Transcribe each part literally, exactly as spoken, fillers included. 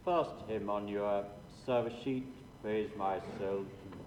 first hymn on your service sheet, Praise My Soul.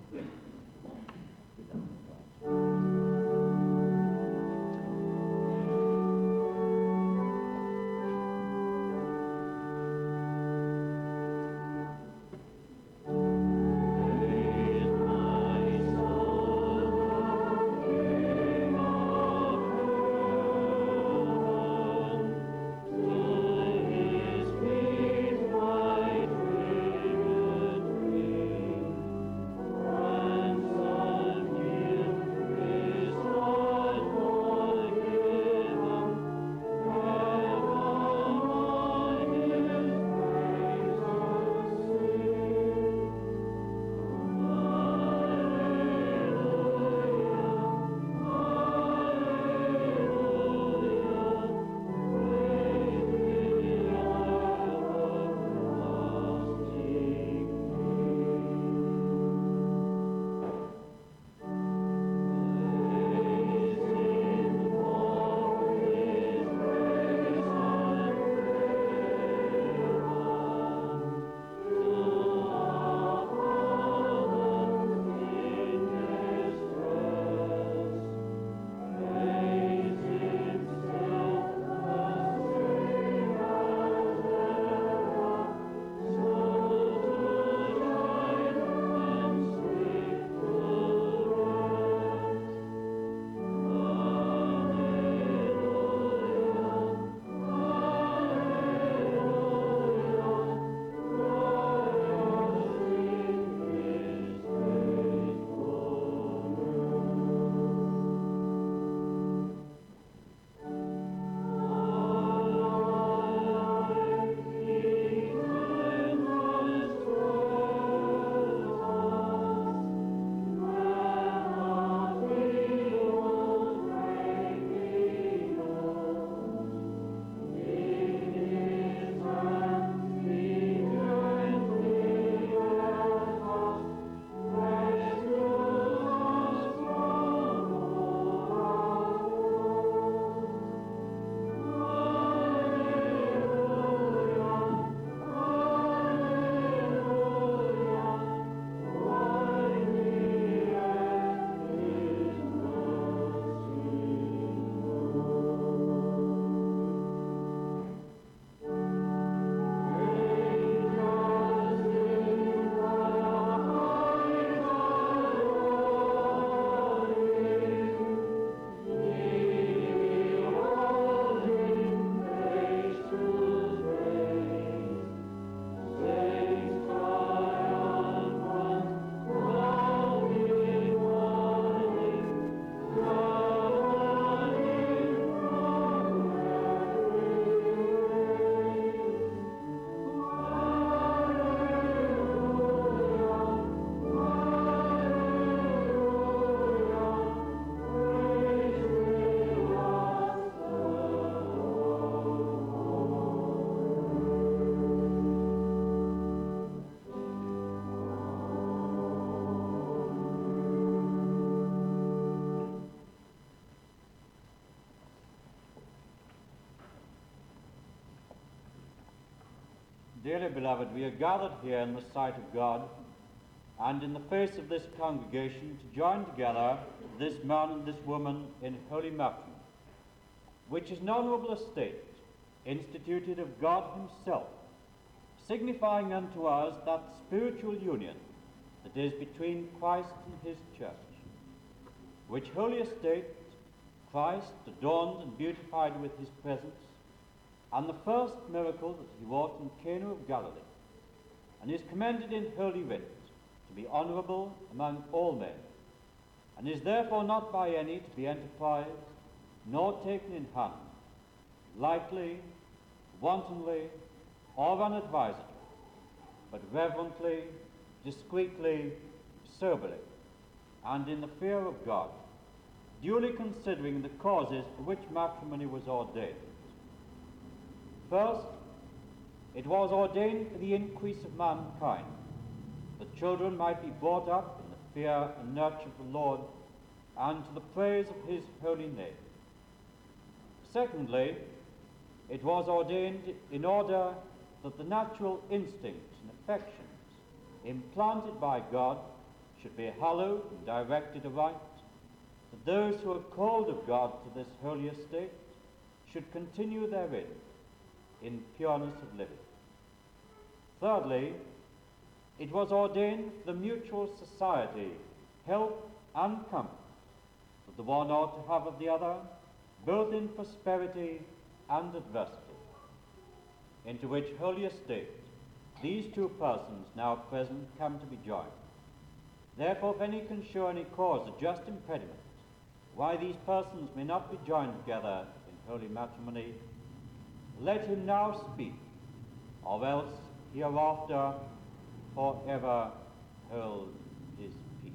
Dearly beloved, we are gathered here in the sight of God and in the face of this congregation to join together this man and this woman in holy matrimony, which is an honourable estate instituted of God himself, signifying unto us that spiritual union that is between Christ and his church, which holy estate Christ adorned and beautified with his presence, and the first miracle that he wrought in Cana of Galilee, and is commended in Holy Writ to be honourable among all men, and is therefore not by any to be enterprised, nor taken in hand, lightly, wantonly, or unadvisedly, but reverently, discreetly, soberly, and in the fear of God, duly considering the causes for which matrimony was ordained. First, it was ordained for the increase of mankind, that children might be brought up in the fear and nurture of the Lord, and to the praise of his holy name. Secondly, it was ordained in order that the natural instincts and affections implanted by God should be hallowed and directed aright, that those who are called of God to this holy estate should continue therein in pureness of living. Thirdly, it was ordained for the mutual society, help and comfort, that the one ought to have of the other, both in prosperity and adversity, into which holy estate these two persons now present come to be joined. Therefore, if any can show any cause of just impediment why these persons may not be joined together in holy matrimony, let him now speak, or else hereafter forever hold his peace.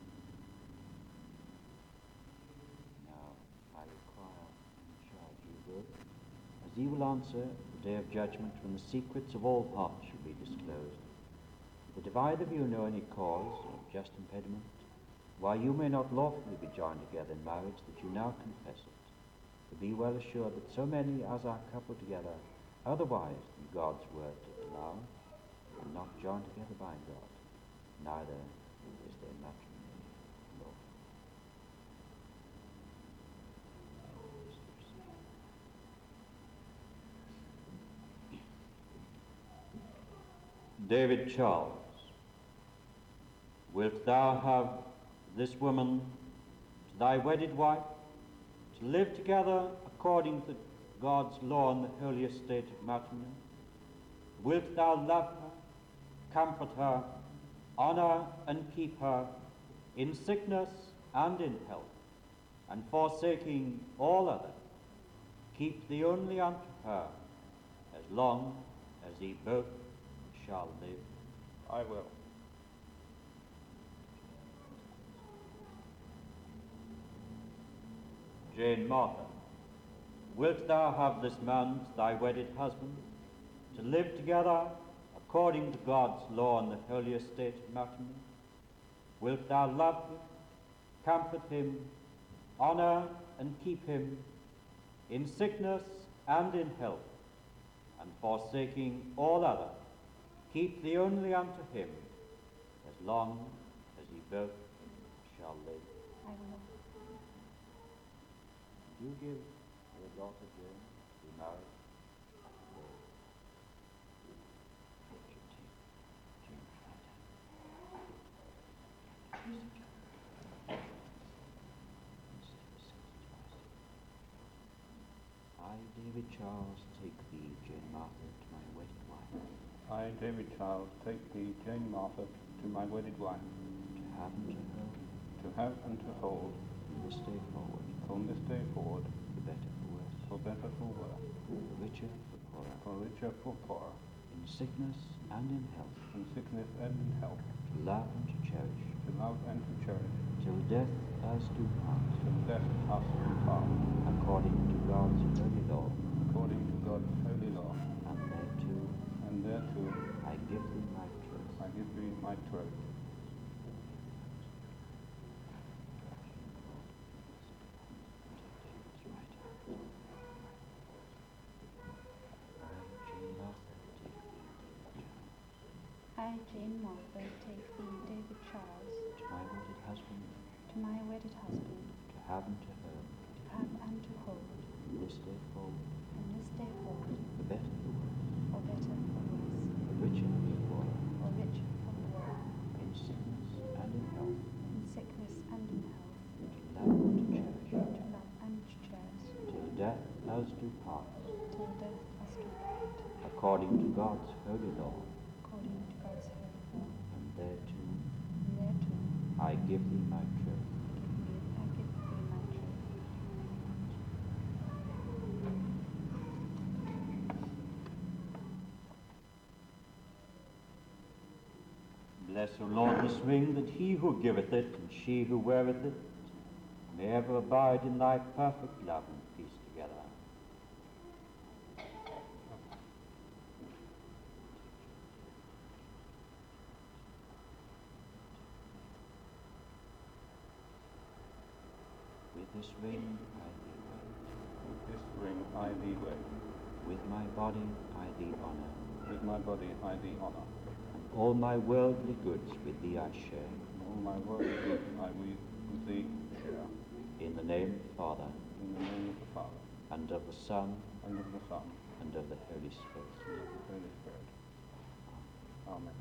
Now I require and charge you both, as ye will answer the day of judgment, when the secrets of all hearts shall be disclosed, that if either of you know any cause of just impediment why you may not lawfully be joined together in marriage, that you now confess it. To be well assured that so many as are coupled together otherwise than God's word doth allow, are not joined together by God, neither is their matrimony lawful. David Charles, wilt thou have this woman to thy wedded wife, to live together according to God's law in the holy estate of matrimony? Wilt thou love her, comfort her, honor and keep her in sickness and in health, and forsaking all other, keep thee only unto her, as long as ye both shall live? I will. Jane Martha, wilt thou have this man as thy wedded husband, to live together according to God's law in the holy estate of matrimony? Wilt thou love him, comfort him, honor and keep him in sickness and in health, and forsaking all other, keep thee only unto him, as long as ye both shall live? I will. Do you give your daughter Jane to be married? I, David Charles, take thee, Jane Martha, to my wedded wife, I, David Charles, take thee, Jane Martha, to my wedded wife, to have and to hold, to have and to hold, from this day forward, from this day forward, for better for worse, for better for worse, for richer for poorer, for richer for poorer, in sickness and in health, in sickness and in health, to love and to cherish, to love and to cherish, till death us do part, till death us do part, according to God's holy law, according to God's holy law, and thereto and thereto I give thee my troth. I give thee my troth. I, Jane Martha, take thee, David Charles, To my wedded husband, to my wedded husband, to have and to hold, to have and to hold, from this day forward, from this day forward, for better for worse, for better for worse, for richer for poorer, for richer for poorer, in sickness and in health, in sickness and in health, to love and to cherish, to love and to cherish, till death us do part, till death us do part, according to God's holy law, according to God's holy law. and thereto And thereto I give thee my troth. I give thee my troth. Bless, O Lord, this ring, that he who giveth it and she who weareth it may ever abide in thy perfect love and peace together. With this ring I thee wed, With this ring I thee wed, with my body I thee honor, with my body I thee honour. All my worldly goods with thee I share. And all my worldly goods I will with thee share. In the name of the Father, In the name of the Father, and of the Son, and of the Son, and of the Holy Spirit. and of the Holy Spirit. Amen.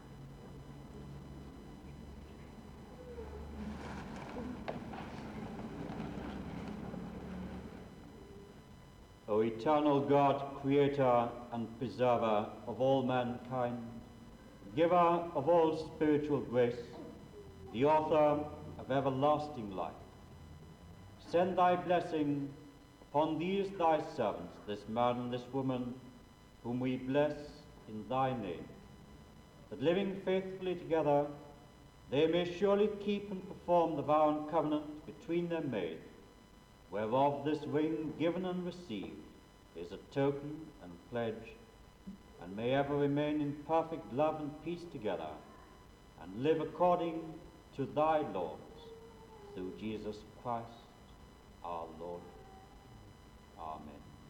O eternal God, creator and preserver of all mankind, giver of all spiritual grace, the author of everlasting life, send thy blessing upon these thy servants, this man and this woman, whom we bless in thy name, that living faithfully together, they may surely keep and perform the vow and covenant between them made, whereof this ring given and received is a token and pledge, and may ever remain in perfect love and peace together, and live according to thy laws, through Jesus Christ our Lord. Amen.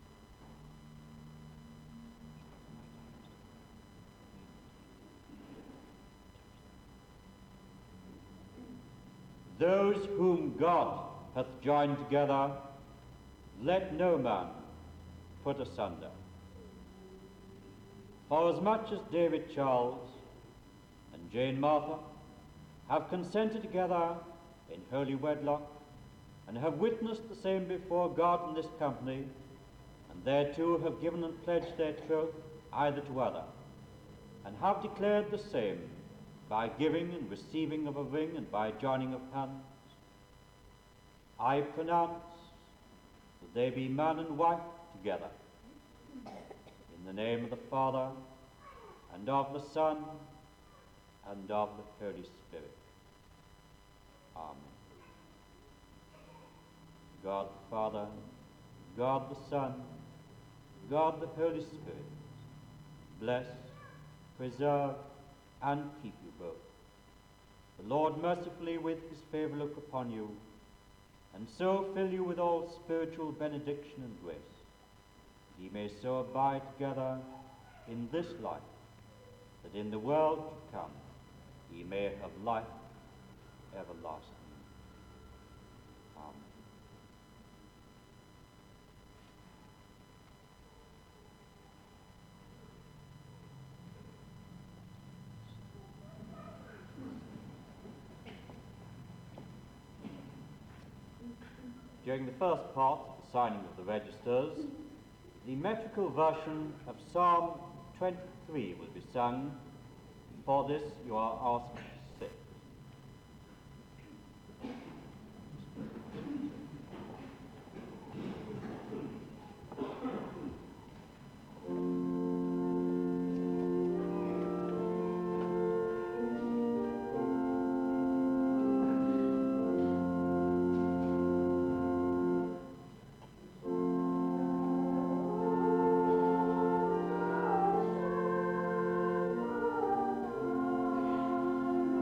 Those whom God hath joined together, let no man put asunder. For as much as David Charles and Jane Martha have consented together in holy wedlock, and have witnessed the same before God in this company, and thereto have given and pledged their troth either to other, and have declared the same by giving and receiving of a ring and by joining of hands, I pronounce that they be man and wife together, in the name of the Father, and of the Son, and of the Holy Spirit. Amen. God the Father, God the Son, God the Holy Spirit, bless, preserve, and keep you both. The Lord mercifully with his favor look upon you, and so fill you with all spiritual benediction and grace, that ye may so abide together in this life, that in the world to come ye may have life everlasting. Amen. During the first part of the signing of the registers, the metrical version of Psalm twenty-three will be sung. For this you are asked to sit. Thank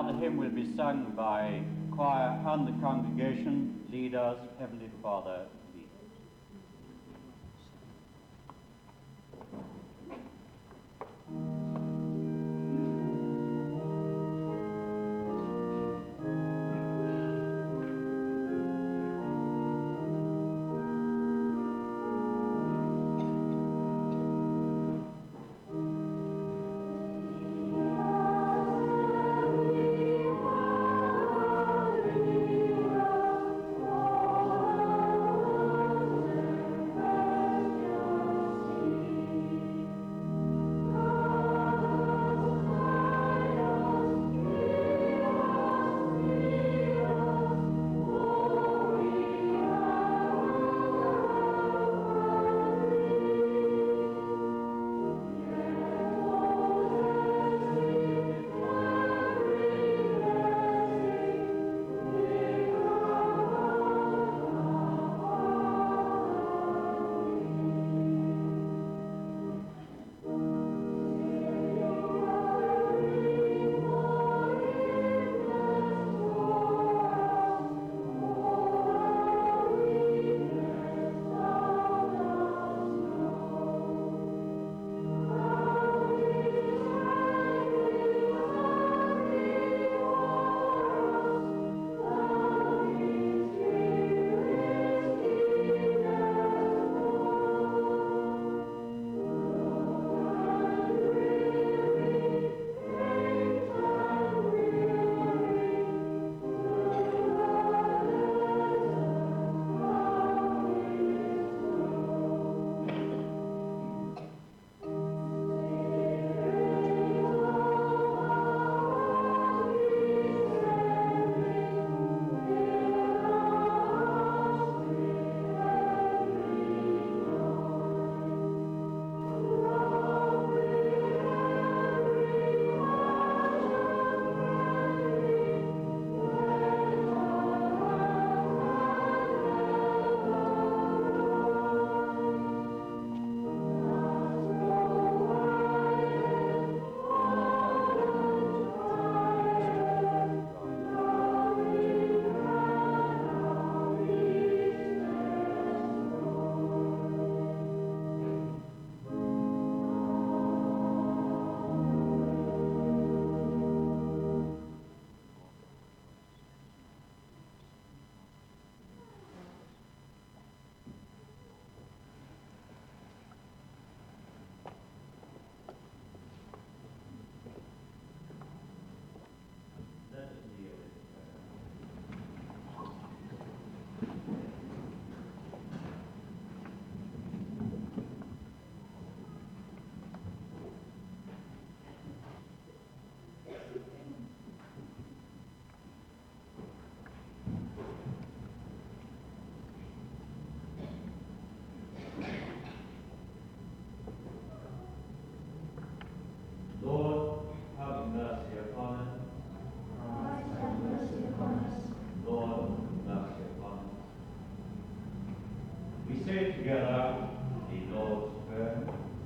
Now the hymn will be sung by choir and the congregation. Lead us, Heavenly Father, lead us. Together, the Lord's Prayer.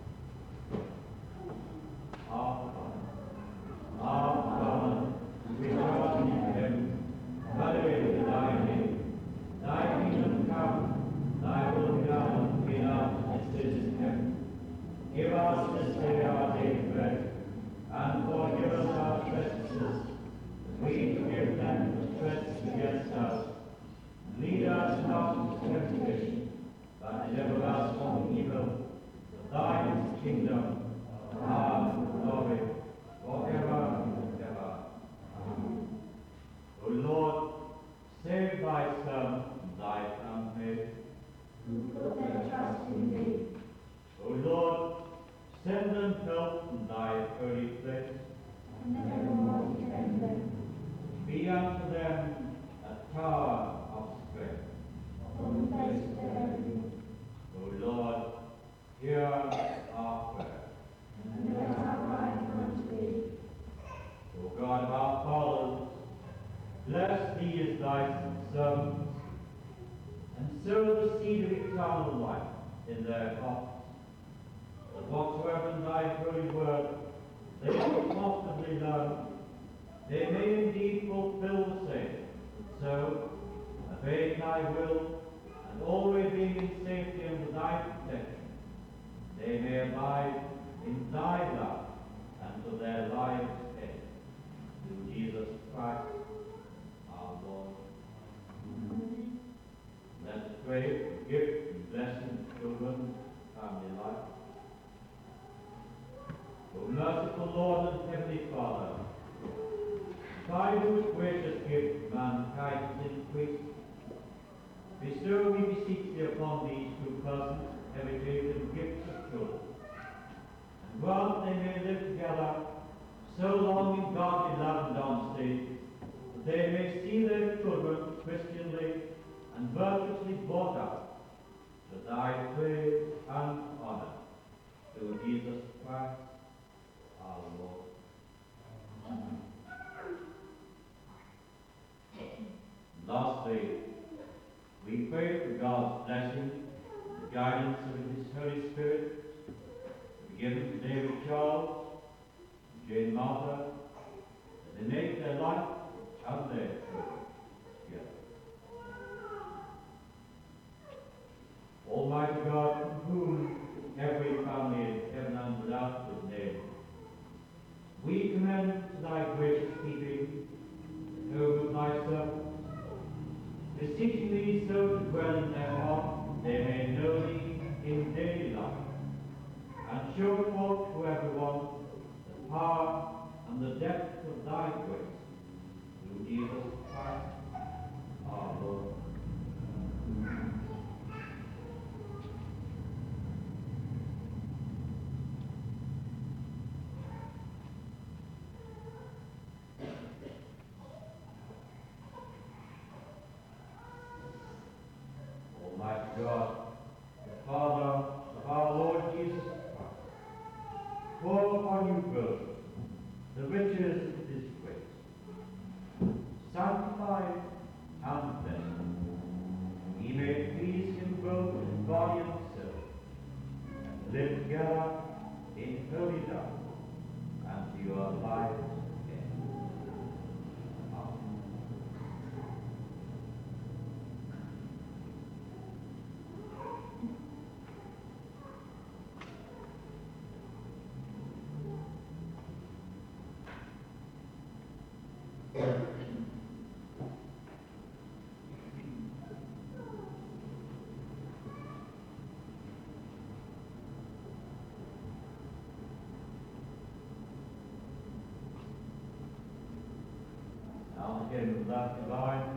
Our Father, our Father, which art in heaven, hallowed be thy name. Thy kingdom come, thy will be done in earth as it is in heaven. Give us this day our daily bread, and forgive us our trespasses, as we forgive them who trespass against us. And lead us not into temptation, but deliver us from evil. For thine is the kingdom, power, and glory, forever and ever. Amen. O Lord, save thy servant and thy handmaid, who put their trust in thee. O Lord, send them help from thy holy place, and nevermore defend them. Be unto them a tower of strength, from the place of their enemy. O Lord, hear our prayer. And let our cry come unto thee. O God of our fathers, bless thee as thy servants, and sow the seed of eternal life in their hearts, that whatsoever in thy holy word they will constantly learn, they may indeed fulfill the same, and so, obeying thy will, and always being in safety under thy protection, they may abide in thy love until their lives end. Through Jesus Christ, our Lord. Let us pray for gift and blessing of children, family life. O merciful Lord and Heavenly Father, by whose gracious gift mankind is increased, bestow, we beseech thee, upon these two persons heritage and gifts of children, and grant they may live together so long in godly love and honesty, that they may see their children Christianly and virtuously brought up to thy praise and honor, through Jesus Christ our Lord. Amen. Lastly, we pray for God's blessing, the guidance of His Holy Spirit, to be given to David Charles, and Jane Martha, as they make their life and their children together. Almighty God, from whom every family in heaven and earth is named, we commend to thy gracious keeping the home of thy servants, beseeching thee so to dwell in their heart they may know thee in daily life, and show forth to everyone the power and the depth of thy grace, through Jesus Christ our Lord. Almighty God, the Father of our Lord Jesus Christ, pour upon you both the riches of His grace. Sanctify and bless him. He may please Him both in body and soul, and live together in holy love unto your lives end. Amen. Now again, with that divine